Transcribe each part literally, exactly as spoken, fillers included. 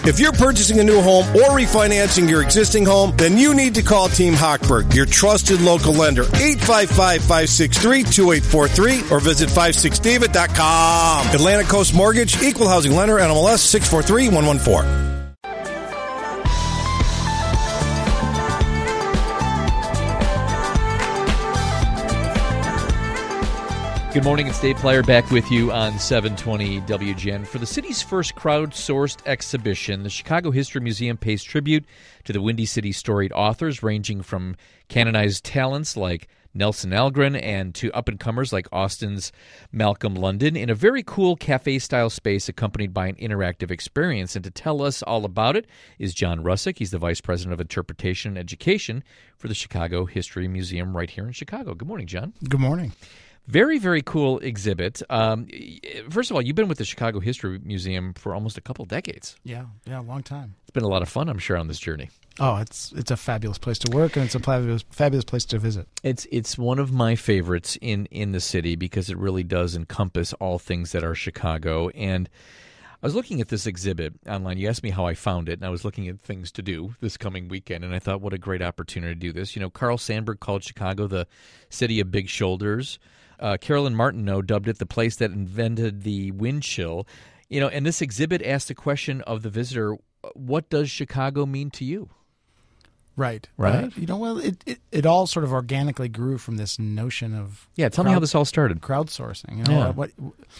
If you're purchasing a new home or refinancing your existing home, then you need to call Team Hochberg, your trusted local lender. eight five five, five six three, two eight four three or visit five six david dot com. Atlantic Coast Mortgage, Equal Housing Lender, N M L S six four three one one four. Good morning, it's Dave Plyer back with you on seven twenty W G N. For the city's first crowdsourced exhibition, the Chicago History Museum pays tribute to the Windy City storied authors, ranging from canonized talents like Nelson Algren and to up-and-comers like Austin's Malcolm London in a very cool cafe-style space accompanied by an interactive experience. And to tell us all about it is John Russick. He's the Vice President of Interpretation and Education for the Chicago History Museum right here in Chicago. Good morning, John. Good morning. Very, very cool exhibit. Um, first of all, you've been with the Chicago History Museum for almost a couple decades. Yeah, yeah, a long time. It's been a lot of fun, I'm sure, on this journey. Oh, it's it's a fabulous place to work, and it's a fabulous, fabulous place to visit. It's it's one of my favorites in, in the city because it really does encompass all things that are Chicago. And I was looking at this exhibit online. You asked me how I found it, and I was looking at things to do this coming weekend, and I thought, what a great opportunity to do this. You know, Carl Sandburg called Chicago the city of big shoulders. Uh, Carolyn Martineau dubbed it the place that invented the wind chill. You know, and this exhibit asked the question of the visitor, what does Chicago mean to you? Right. Right. Uh, you know, well, it, it, it all sort of organically grew from this notion of Yeah, tell crowd, me how this all started. Crowdsourcing. You know, Yeah. what,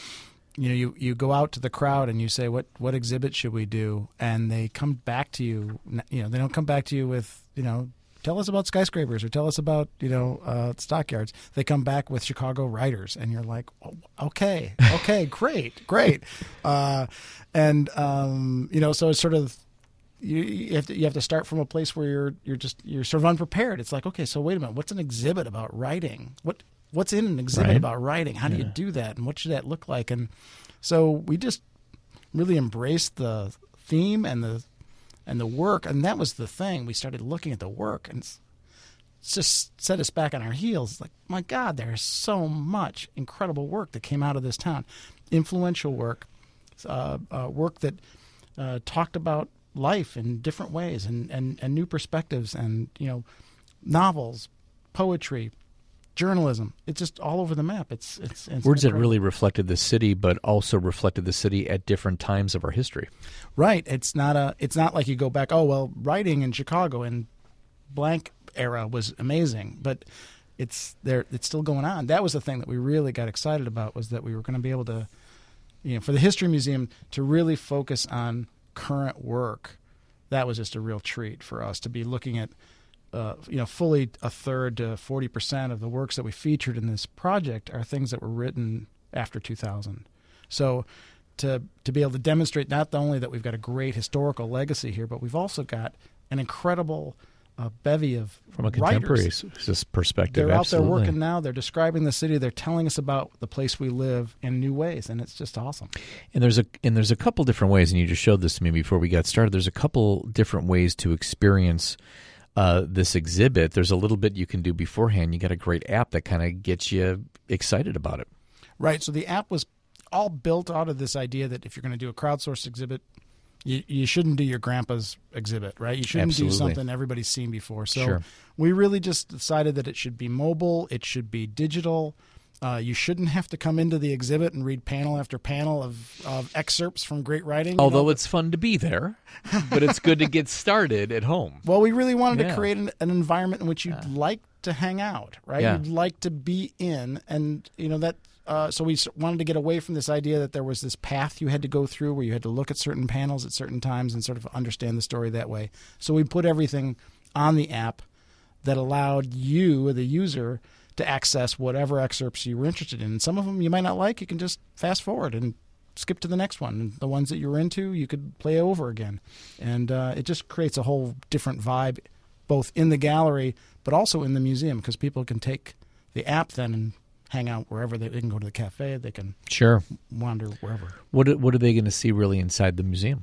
you know, you, you go out to the crowd and you say, what, what exhibit should we do? And they come back to you, you know, they don't come back to you with, you know, tell us about skyscrapers or tell us about, you know, uh, stockyards. They come back with Chicago writers, and you're like, oh, okay, okay, great, great. Uh, and, um, you know, so it's sort of, you, you have to you have to start from a place where you're you're just you're sort of unprepared. It's like, okay, so wait a minute, what's an exhibit about writing? What what's in an exhibit Right. about writing? How do Yeah. you do that, and what should that look like? And so we just really embraced the theme and the and the work, and that was the thing. We started looking at the work, and it's, it's just set us back on our heels. It's like, my God, there's so much incredible work that came out of this town, influential work, uh, uh, work that uh, talked about life in different ways and, and, and new perspectives, and you know, novels, poetry, journalism. It's just all over the map. It's it's, it's Words that incredible. really reflected the city, but also reflected the city at different times of our history. Right. It's not a. It's not like you go back. Oh well, writing in Chicago in blank era was amazing, but it's there. It's still going on. That was the thing that we really got excited about, was that we were going to be able to, you know, for the History Museum to really focus on current work. That was just a real treat for us to be looking at. Uh, you know, fully a third to forty percent of the works that we featured in this project are things that were written after two thousand. So to to be able to demonstrate not only that we've got a great historical legacy here, but we've also got an incredible uh, bevy of From a contemporary writers. s- perspective, They're absolutely. out there working now. They're describing the city. They're telling us about the place we live in new ways, and it's just awesome. And there's a and there's a couple different ways, and you just showed this to me before we got started. There's a couple different ways to experience Uh, this exhibit. There's a little bit you can do beforehand. You got a great app that kind of gets you excited about it. Right. So the app was all built out of this idea that if you're going to do a crowdsourced exhibit, you, you shouldn't do your grandpa's exhibit, right? You shouldn't Absolutely. do something everybody's seen before. So Sure. we really just decided that it should be mobile. It should be digital. Uh, you shouldn't have to come into the exhibit and read panel after panel of, of excerpts from great writing. you Although know? it's fun to be there, but it's good to get started at home. Well, we really wanted Yeah. to create an, an environment in which you'd Yeah. like to hang out, right? Yeah. You'd like to be in, and you know that. Uh, so we s- wanted to get away from this idea that there was this path you had to go through where you had to look at certain panels at certain times and sort of understand the story that way. So we put everything on the app that allowed you, the user, to access whatever excerpts you were interested in. And some of them you might not like. You can just fast forward and skip to the next one. And the ones that you were into, you could play over again. And uh, it just creates a whole different vibe, both in the gallery but also in the museum, because people can take the app then and hang out wherever. They, they can go to the cafe. They can Sure. wander wherever. What are- what are they going to see really inside the museum?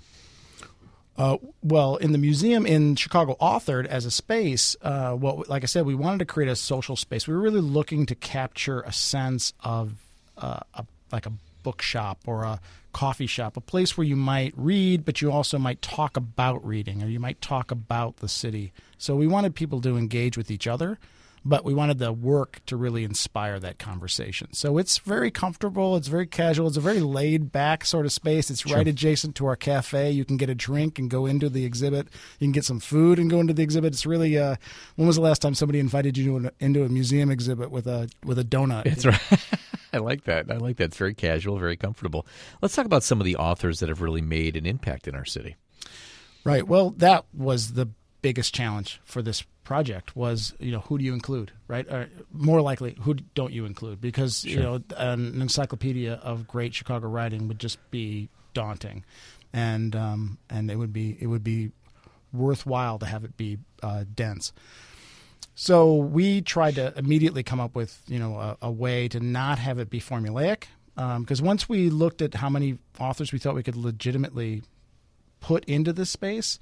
Uh, well, in the museum in Chicago Authored as a space, uh, what like I said, we wanted to create a social space. We were really looking to capture a sense of uh, a, like a bookshop or a coffee shop, a place where you might read, but you also might talk about reading, or you might talk about the city. So we wanted people to engage with each other, but we wanted the work to really inspire that conversation. So it's very comfortable. It's very casual. It's a very laid-back sort of space. It's Sure. right adjacent to our cafe. You can get a drink and go into the exhibit. You can get some food and go into the exhibit. It's really uh, – when was the last time somebody invited you to an, into a museum exhibit with a with a donut? That's right. I like that. I like that. It's very casual, very comfortable. Let's talk about some of the authors that have really made an impact in our city. Right. Well, that was the biggest challenge for this project was, you know, who do you include, right? Or more likely, who don't you include? Because, Sure. you know, an encyclopedia of great Chicago writing would just be daunting. And um, and it would be it would be worthwhile to have it be uh, dense. So we tried to immediately come up with, you know, a, a way to not have it be formulaic. Because um, once we looked at how many authors we thought we could legitimately put into this space,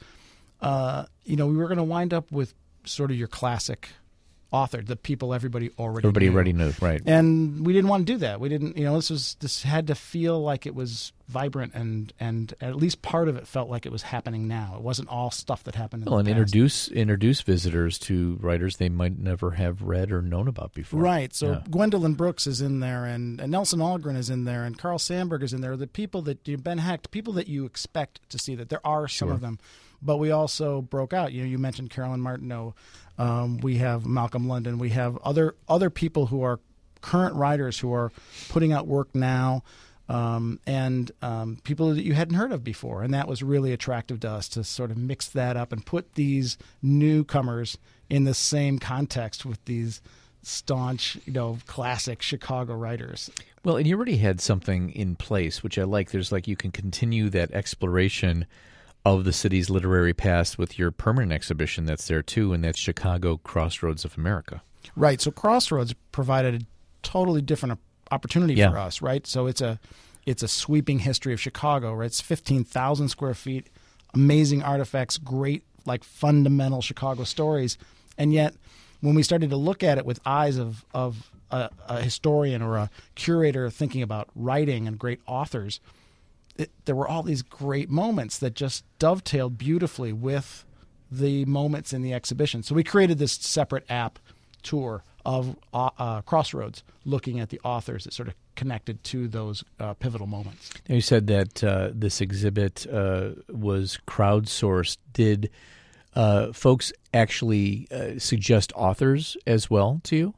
uh, you know, we were going to wind up with sort of your classic author, the people everybody already Everybody knew. already knew, right? And we didn't want to do that. We didn't, you know, this was this had to feel like it was vibrant, and and at least part of it felt like it was happening now. It wasn't all stuff that happened in Well, the and past. introduce introduce visitors to writers they might never have read or known about before. Right. So Yeah. Gwendolyn Brooks is in there, and, and Nelson Algren is in there, and Carl Sandburg is in there. The people that you, Ben Hecht, people that you expect to see that. There are some Sure. of them, but we also broke out. You know, you mentioned Carolyn Martineau. Um, we have Malcolm London. We have other other people who are current writers who are putting out work now, um, and um, people that you hadn't heard of before. And that was really attractive to us, to sort of mix that up and put these newcomers in the same context with these staunch, you know, classic Chicago writers. Well, and you already had something in place, which I like. There's like you can continue that exploration of the city's literary past with your permanent exhibition that's there too, and that's Chicago Crossroads of America. Right. So Crossroads provided a totally different opportunity Yeah. for us, right? So it's a it's a sweeping history of Chicago, right? It's fifteen thousand square feet, amazing artifacts, great like fundamental Chicago stories. And yet when we started to look at it with eyes of of a, a historian or a curator thinking about writing and great authors, It, there were all these great moments that just dovetailed beautifully with the moments in the exhibition. So we created this separate app tour of uh, uh, Crossroads, looking at the authors that sort of connected to those uh, pivotal moments. Now, you said that uh, this exhibit uh, was crowdsourced. Did uh, folks actually uh, suggest authors as well to you?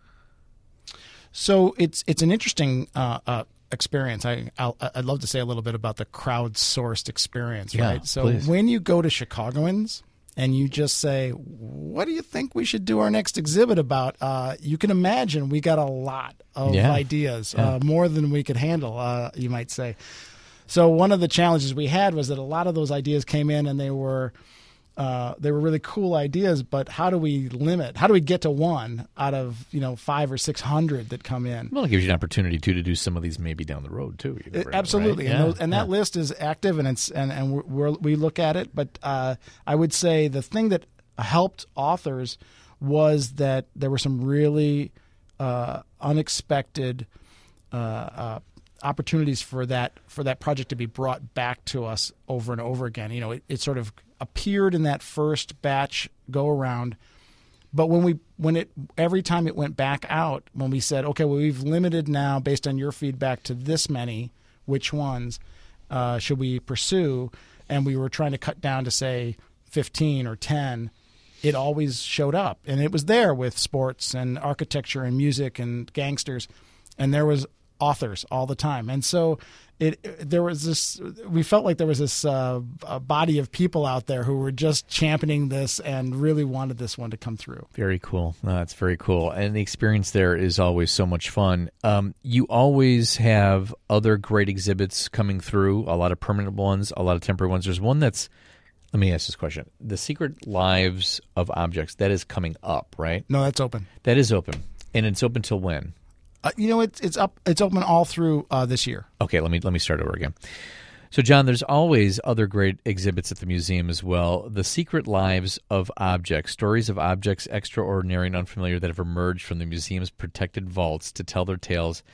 So it's it's an interesting uh, uh, experience. I I'll, I'd love to say a little bit about the crowdsourced experience, Yeah, right? So please. when you go to Chicagoans and you just say, "What do you think we should do our next exhibit about?" Uh, you can imagine we got a lot of Yeah. ideas, Yeah. uh, more than we could handle. Uh, you might say. So one of the challenges we had was that a lot of those ideas came in and they were. Uh, they were really cool ideas, but how do we limit? How do we get to one out of you know five or six hundred that come in? Well, it gives you an opportunity too to do some of these maybe down the road too. You never know, Absolutely, right? and, Yeah, those, and that yeah. list is active, and it's and and we're, we're, we look at it. But uh, I would say the thing that helped authors was that there were some really uh, unexpected uh, uh, opportunities for that for that project to be brought back to us over and over again. You know, it, it sort of appeared in that first batch go around, but when we when it every time it went back out, when we said, okay, well, we've limited now based on your feedback to this many, which ones uh, should we pursue? And we were trying to cut down to say fifteen or ten. It always showed up, and it was there with sports and architecture and music and gangsters, and there was authors all the time. And so it there was this we felt like there was this uh, a body of people out there who were just championing this and really wanted this one to come through. Very cool. No, that's very cool. And the experience there is always so much fun. Um, you always have other great exhibits coming through, a lot of permanent ones, a lot of temporary ones. There's one that's, let me ask this question. The Secret Lives of Objects, that is coming up, right? No, that's open. That is open. And it's open till when? Uh, you know, it's it's up. It's open all through uh, this year. Okay, let me let me start over again. So, John, there's always other great exhibits at the museum as well. The Secret Lives of Objects, stories of objects extraordinary and unfamiliar that have emerged from the museum's protected vaults to tell their tales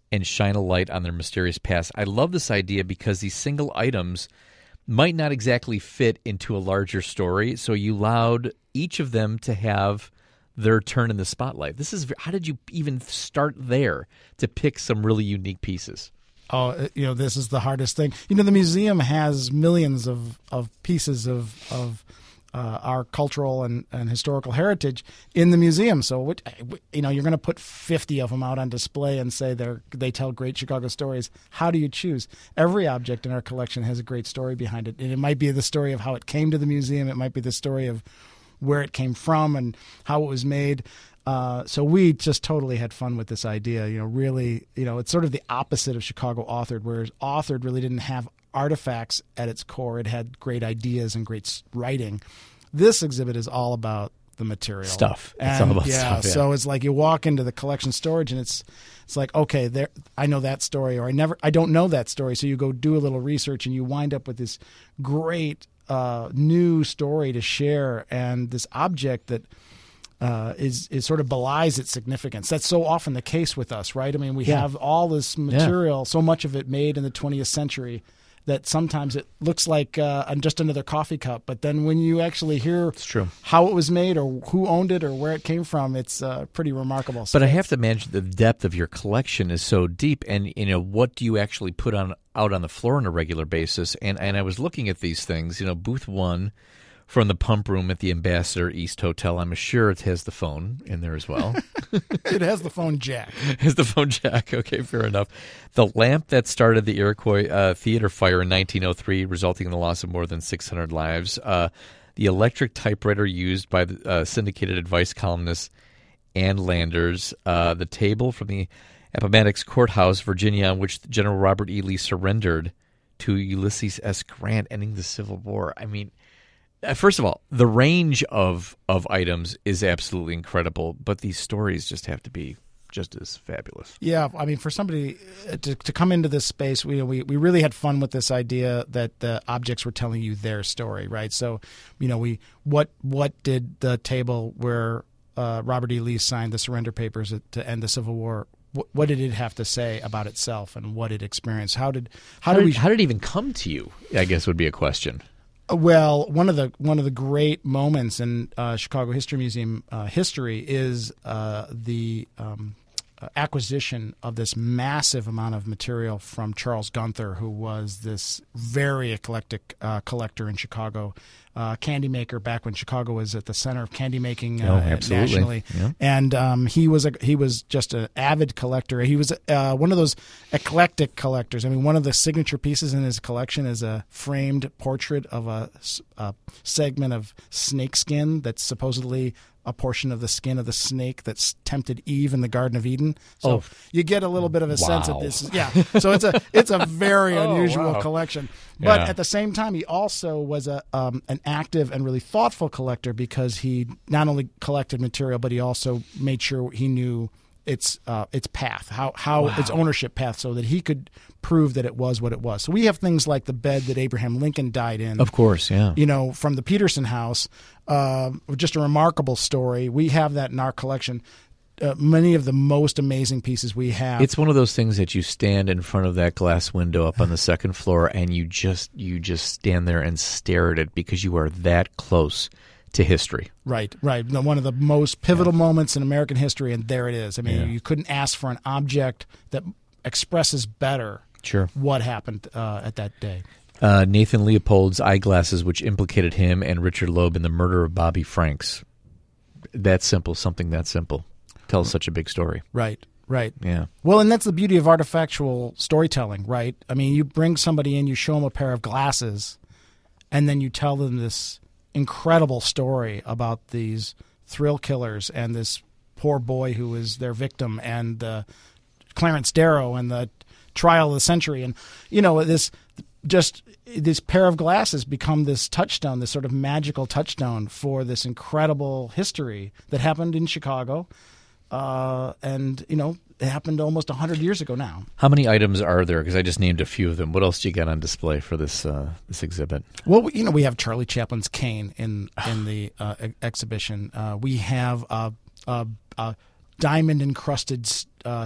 and shine a light on their mysterious past. I love this idea because these single items might not exactly fit into a larger story, so you allowed each of them to have their turn in the spotlight. This is how did you even start there to pick some really unique pieces? Oh, you know, this is the hardest thing. You know, the museum has millions of, of pieces of of uh, our cultural and, and historical heritage in the museum. So, what, you know, you're going to put fifty of them out on display and say they they tell great Chicago stories. How do you choose? Every object in our collection has a great story behind it, and it might be the story of how it came to the museum. It might be the story of where it came from and how it was made. Uh, so we just totally had fun with this idea. You know, really, you know, it's sort of the opposite of Chicago Authored, whereas Authored really didn't have artifacts at its core. It had great ideas and great writing. This exhibit is all about the material stuff. And, it's all about yeah, stuff. Yeah. So it's like you walk into the collection storage and it's it's like, okay, there I know that story, or I never I don't know that story. So you go do a little research and you wind up with this great uh, new story to share, and this object that uh, is is sort of belies its significance. That's so often the case with us, right? I mean, we yeah. have all this material, yeah. so much of it made in the twentieth century, that sometimes it looks like uh, just another coffee cup. But then when you actually hear it's true. how it was made or who owned it or where it came from, it's uh, pretty remarkable stuff. But I have to imagine the depth of your collection is so deep, and you know, what do you actually put on out on the floor on a regular basis? And and I was looking at these things, you know, booth one from the pump room at the Ambassador East Hotel. I'm sure it has the phone in there as well. It has the phone jack. It has the phone jack. Okay, fair enough. The lamp that started the Iroquois uh, Theater fire in nineteen oh three, resulting in the loss of more than six hundred lives. Uh, the electric typewriter used by the uh, syndicated advice columnist Ann Landers. Uh, the table from the Appomattox Courthouse, Virginia, on which General Robert E. Lee surrendered to Ulysses S. Grant, ending the Civil War. I mean, first of all, the range of, of items is absolutely incredible, but these stories just have to be just as fabulous. Yeah, I mean, for somebody to, to come into this space, we, we we really had fun with this idea that the objects were telling you their story, right? So, you know, we what what did the table where uh, Robert E. Lee signed the surrender papers to end the Civil War, what, what did it have to say about itself and what it experienced? How did how, how did we we how did it even come to you? I guess would be a question. Well, one of the one of the great moments in uh, Chicago History Museum uh, history is uh, the um, uh, acquisition of this massive amount of material from Charles Gunther, who was this very eclectic uh, collector in Chicago, uh, candy maker back when Chicago was at the center of candy making uh, oh, absolutely. nationally. Yeah. And um, he was a he was just an avid collector. He was uh, one of those eclectic collectors. I mean, one of the signature pieces in his collection is a framed portrait of a, a segment of snakeskin that's supposedly a portion of the skin of the snake that's tempted Eve in the Garden of Eden. So oh. you get a little bit of a wow. sense of this. Yeah. So it's a it's a very oh, unusual wow. collection. But yeah. at the same time, he also was a um, an active and really thoughtful collector, because he not only collected material, but he also made sure he knew its uh, its path, how how wow. its ownership path, so that he could prove that it was what it was. So we have things like the bed that Abraham Lincoln died in. Of course, yeah. You know, from the Peterson House, uh, just a remarkable story. We have that in our collection. Uh, many of the most amazing pieces we have. It's one of those things that you stand in front of that glass window up on the second floor, and you just you just stand there and stare at it because you are that close to history. Right, right. One of the most pivotal yeah. moments in American history, and there it is. I mean, yeah. you couldn't ask for an object that expresses better sure. what happened uh, at that day. Uh, Nathan Leopold's eyeglasses, which implicated him and Richard Loeb in the murder of Bobby Franks. That simple, something that simple. Tells such a big story. Right, right. Yeah. Well, and that's the beauty of artifactual storytelling, right? I mean, you bring somebody in, you show them a pair of glasses, and then you tell them this incredible story about these thrill killers and this poor boy who was their victim, and uh, Clarence Darrow and the trial of the century. And, you know, this just this pair of glasses become this touchstone, this sort of magical touchstone for this incredible history that happened in Chicago. Uh, and, you know, it happened almost one hundred years ago now. How many items are there? Because I just named a few of them. What else do you got on display for this uh, this exhibit? Well, you know, we have Charlie Chaplin's cane in in the uh, ex- exhibition. Uh, we have a, a, a diamond-encrusted uh,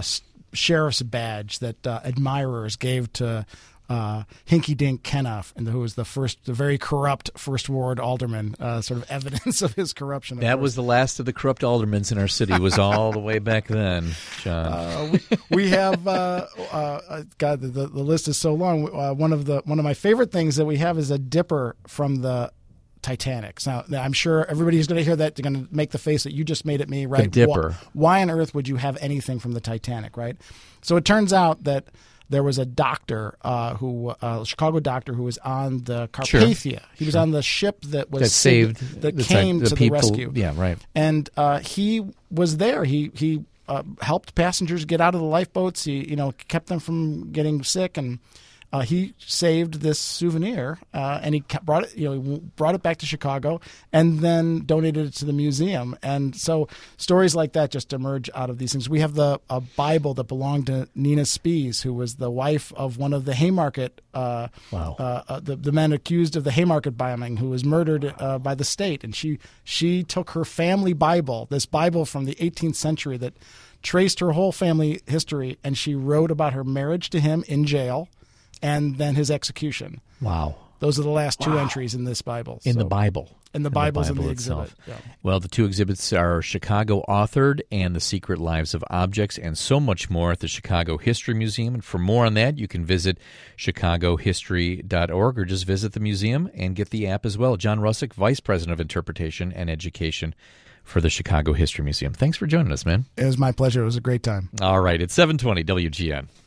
sheriff's badge that uh, admirers gave to uh, Hinky Dink Kenoff, and who was the first, the very corrupt first ward alderman. Uh, sort of evidence of his corruption. That was the last of the corrupt aldermen in our city. Was all the way back then, John. Uh, we, we have uh, uh, God. The, the list is so long. Uh, one of the one of my favorite things that we have is a dipper from the Titanic. Now, I'm sure everybody who's going to hear that, they're going to make the face that you just made at me, right? The dipper. Why, why on earth would you have anything from the Titanic, right? So it turns out that there was a doctor, uh, who a Chicago doctor, who was on the Carpathia. Sure. He was sure. on the ship that was that saved that the, came the to people, the rescue. Yeah, right. And uh, he was there. He he uh, helped passengers get out of the lifeboats. He you know kept them from getting sick, and Uh, he saved this souvenir, uh, and he kept, brought it. You know, brought it back to Chicago, and then donated it to the museum. And so, stories like that just emerge out of these things. We have the a Bible that belonged to Nina Spies, who was the wife of one of the Haymarket, uh, wow. uh, uh, the the men accused of the Haymarket bombing, who was murdered uh, by the state. And she she took her family Bible, this Bible from the eighteenth century that traced her whole family history, and she wrote about her marriage to him in jail, and then his execution. Wow. Those are the last two wow. entries in this Bible. In so, the Bible. In the in Bible's the Bible in the itself. exhibit. Yeah. Well, the two exhibits are Chicago Authored and The Secret Lives of Objects, and so much more at the Chicago History Museum. And for more on that, you can visit chicago history dot org or just visit the museum and get the app as well. John Russick, Vice President of Interpretation and Education for the Chicago History Museum. Thanks for joining us, man. It was my pleasure. It was a great time. All right. It's seven twenty W G N.